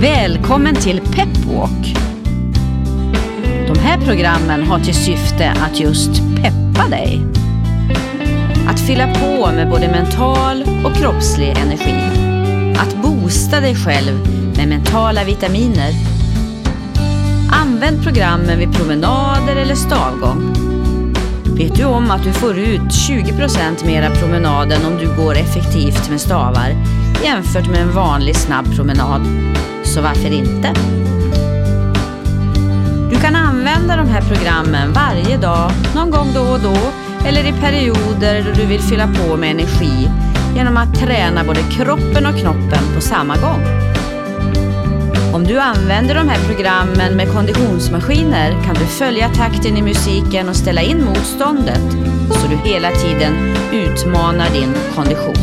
Välkommen till Pepwalk! De här programmen har till syfte att just peppa dig. Att fylla på med både mental och kroppslig energi. Att boosta dig själv med mentala vitaminer. Använd programmen vid promenader eller stavgång. Vet du om att du får ut 20% mera promenaden om du går effektivt med stavar jämfört med en vanlig snabb promenad? Så varför inte? Du kan använda de här programmen varje dag, någon gång då och då eller i perioder då du vill fylla på med energi genom att träna både kroppen och knoppen på samma gång. Om du använder de här programmen med konditionsmaskiner kan du följa takten i musiken och ställa in motståndet så du hela tiden utmanar din kondition.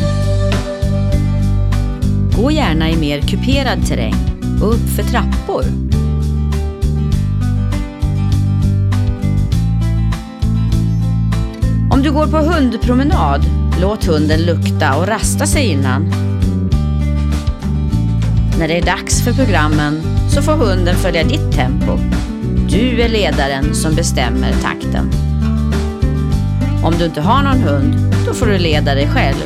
Gå gärna i mer kuperad terräng och upp för trappor. Om du går på hundpromenad, låt hunden lukta och rasta sig innan. När det är dags för programmen så får hunden följa ditt tempo. Du är ledaren som bestämmer takten. Om du inte har någon hund, då får du leda dig själv.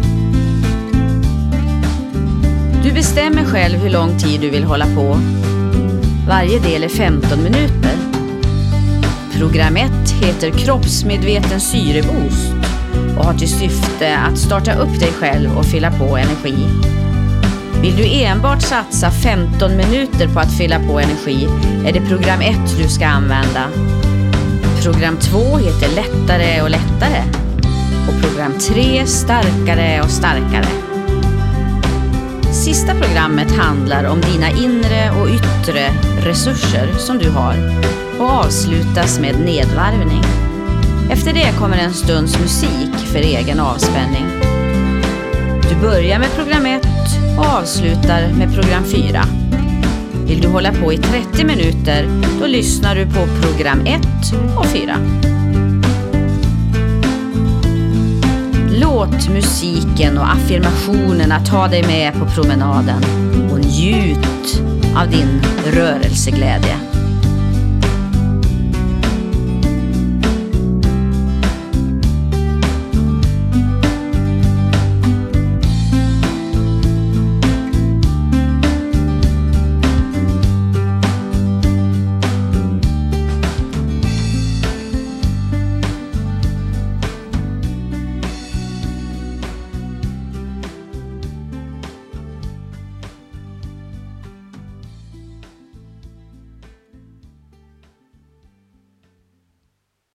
Du bestämmer själv hur lång tid du vill hålla på. Varje del är 15 minuter. Program 1 heter Kroppsmedveten syreboost och har till syfte att starta upp dig själv och fylla på energi. Vill du enbart satsa 15 minuter på att fylla på energi är det program 1 du ska använda. Program 2 heter Lättare och lättare och program 3 Starkare och starkare. Sista programmet handlar om dina inre och yttre resurser som du har och avslutas med nedvarvning. Efter det kommer en stunds musik för egen avspänning. Du börjar med program 1 och avslutar med program 4. Vill du hålla på i 30 minuter, då lyssnar du på program 1 och 4. Låt musiken och affirmationerna ta dig med på promenaden och njut av din rörelseglädje.